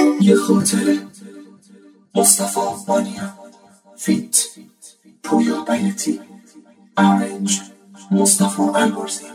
یه خاطره مصطفی مانیا فیت پویا بیتی ارنج مصطفی البرزی.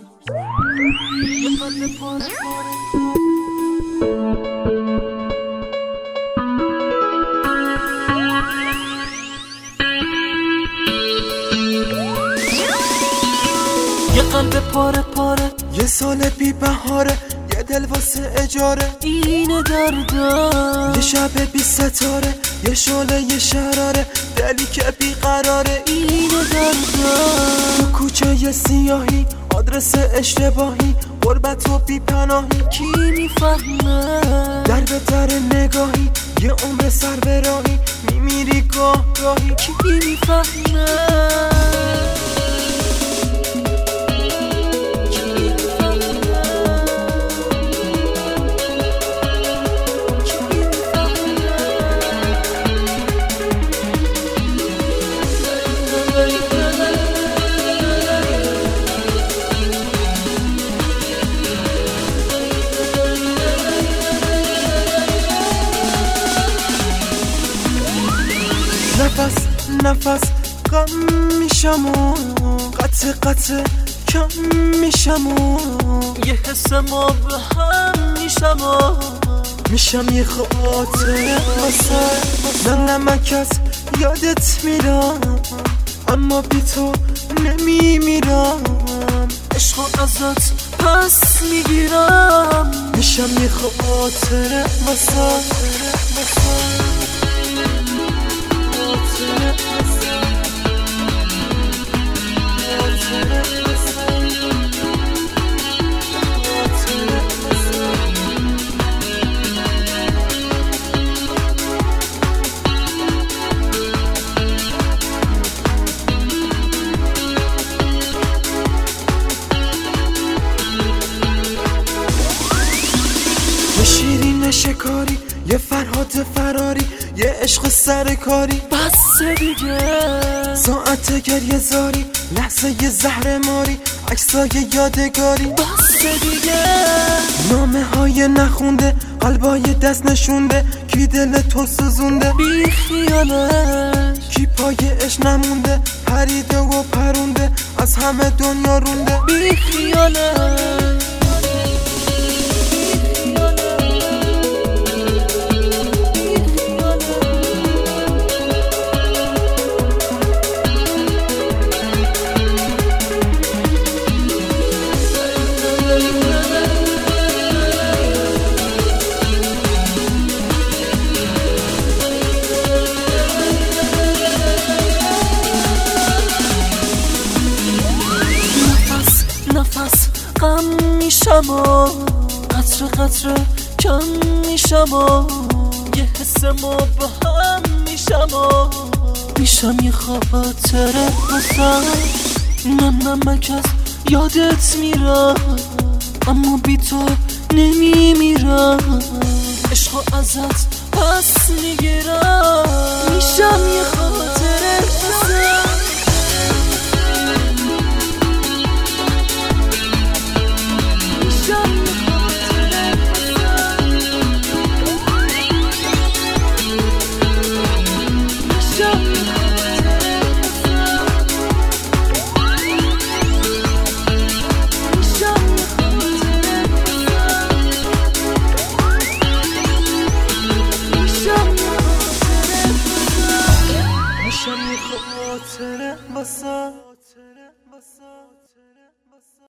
یه قلب پاره پاره، یه سال بی بهاره، یه دل واسه اجاره، اینه دردم. یه شب بی ستاره، یه شعله یه شراره، دلی که بی قراره، اینه دردم. تو کوچه یه سیاهی، آدرس اشتباهی، غربت و بی پناهی، کی میفهمه؟ در به در نگاهی، یه عمر سر به راهی، میمیری گاه گاهی، کی میفهمه؟ نفس نفس غم میشم و قطع قطع کم میشم و یه حس ما به هم میشم یه خاطره واسه نه نمک از یادت میرم، اما بی تو نمیمیرم، عشقو ازت پس میگیرم. میشم یه خاطره واسه یه شیرین شکاری، یه فرهاد فراری، یه عشق سرکاری، بس دیگه ساعت گریه زاری، لحظه یه زهر ماری، عکسای یادگاری، بس دیگه. نامه های نخونده، قلبای دست نشونده، کی دل تو سوزونده، بی خیالش کی پای عشق نمونده، پریده و پرونده، از همه دنیا رونده، بی خیالش. نفس غم میشم و قطره قطره کم میشم و یه حس ما به هم میشم یه خاطره واسه نه نمک از یادت میرم، اما بی تو نمیمیرم، عشقو ازت پس میگیرم. میشم یه خاطره واسه خاطره واسه